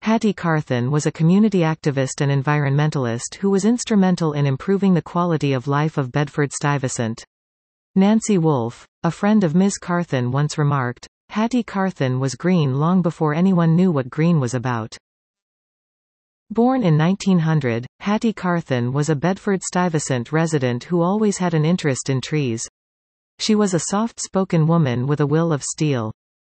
Hattie Carthen was a community activist and environmentalist who was instrumental in improving the quality of life of Bedford-Stuyvesant. Nancy Wolfe, a friend of Ms. Carthen, once remarked, "Hattie Carthen was green long before anyone knew what green was about." Born in 1900, Hattie Carthen was a Bedford-Stuyvesant resident who always had an interest in trees. She was a soft-spoken woman with a will of steel.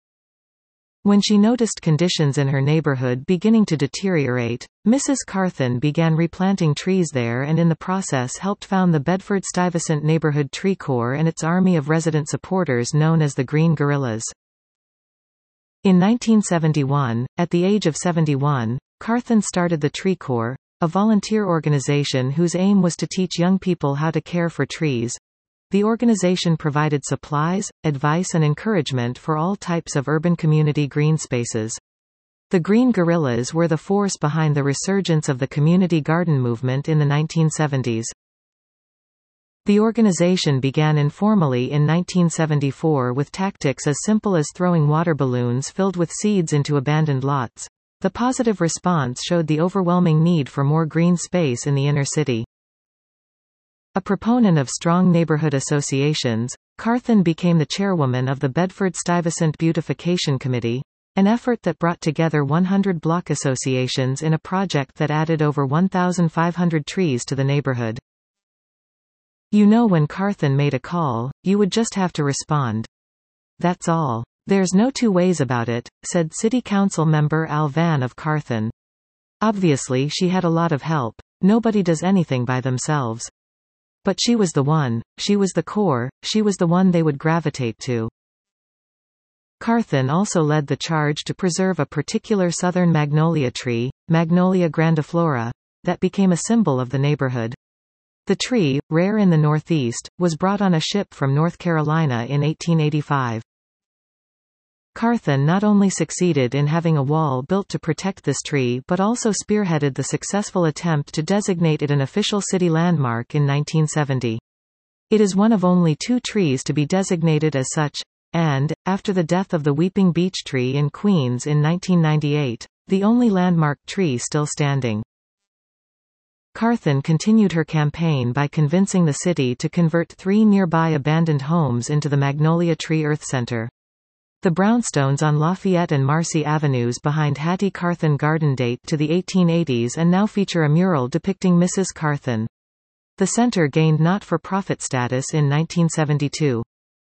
When she noticed conditions in her neighborhood beginning to deteriorate, Mrs. Carthen began replanting trees there and in the process helped found the Bedford-Stuyvesant Neighborhood Tree Corps and its army of resident supporters known as the Green Guerrillas. In 1971, at the age of 71, Carthen started the Tree Corps, a volunteer organization whose aim was to teach young people how to care for trees. The organization provided supplies, advice and encouragement for all types of urban community green spaces. The Green Guerrillas were the force behind the resurgence of the community garden movement in the 1970s. The organization began informally in 1974 with tactics as simple as throwing water balloons filled with seeds into abandoned lots. The positive response showed the overwhelming need for more green space in the inner city. A proponent of strong neighborhood associations, Carthen became the chairwoman of the Bedford-Stuyvesant Beautification Committee, an effort that brought together 100 block associations in a project that added over 1,500 trees to the neighborhood. You know, when Carthen made a call, you would just have to respond. That's all. There's no two ways about it, said City Council member Al Van of Carthen. Obviously she had a lot of help. Nobody does anything by themselves. But she was the one, she was the core, she was the one they would gravitate to. Carthen also led the charge to preserve a particular southern magnolia tree, Magnolia grandiflora, that became a symbol of the neighborhood. The tree, rare in the Northeast, was brought on a ship from North Carolina in 1885. Carthen not only succeeded in having a wall built to protect this tree but also spearheaded the successful attempt to designate it an official city landmark in 1970. It is one of only 2 trees to be designated as such, and, after the death of the weeping beech tree in Queens in 1998, the only landmark tree still standing. Carthen continued her campaign by convincing the city to convert 3 nearby abandoned homes into the Magnolia Tree Earth Center. The brownstones on Lafayette and Marcy Avenues behind Hattie Carthen Garden date to the 1880s and now feature a mural depicting Mrs. Carthen. The center gained not-for-profit status in 1972.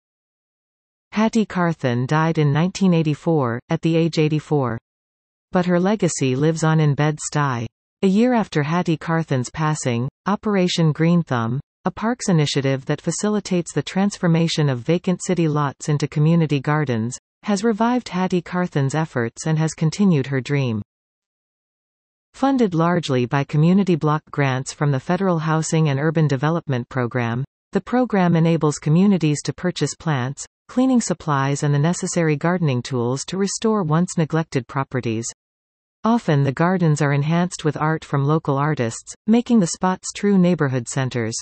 Hattie Carthen died in 1984, at the age 84. But her legacy lives on in Bed-Stuy. A year after Hattie Carthen's passing, Operation Green Thumb, a parks initiative that facilitates the transformation of vacant city lots into community gardens, has revived Hattie Carthen's efforts and has continued her dream. Funded largely by community block grants from the Federal Housing and Urban Development Program, the program enables communities to purchase plants, cleaning supplies and the necessary gardening tools to restore once neglected properties. Often the gardens are enhanced with art from local artists, making the spots true neighborhood centers.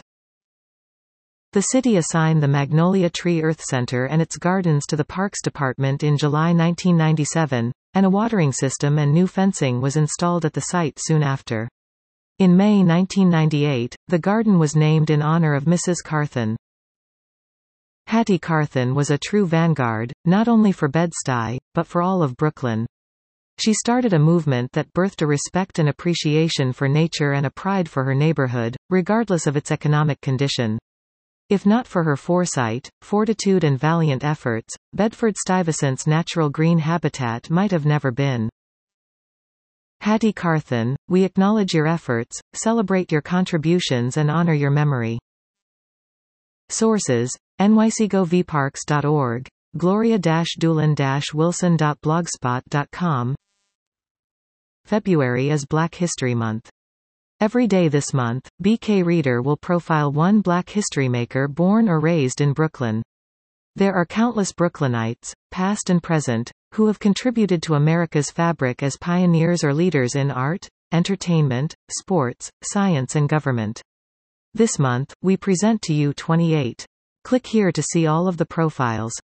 The city assigned the Magnolia Tree Earth Center and its gardens to the Parks Department in July 1997, and a watering system and new fencing was installed at the site soon after. In May 1998, the garden was named in honor of Mrs. Carthen. Hattie Carthen was a true vanguard, not only for Bed-Stuy, but for all of Brooklyn. She started a movement that birthed a respect and appreciation for nature and a pride for her neighborhood, regardless of its economic condition. If not for her foresight, fortitude and valiant efforts, Bedford-Stuyvesant's natural green habitat might have never been. Hattie Carthen, we acknowledge your efforts, celebrate your contributions and honor your memory. Sources: nycgovparks.org, gloria-doolin-wilson.blogspot.com. February is Black History Month. Every day this month, BK Reader will profile one Black history maker born or raised in Brooklyn. There are countless Brooklynites, past and present, who have contributed to America's fabric as pioneers or leaders in art, entertainment, sports, science and government. This month, we present to you 28. Click here to see all of the profiles.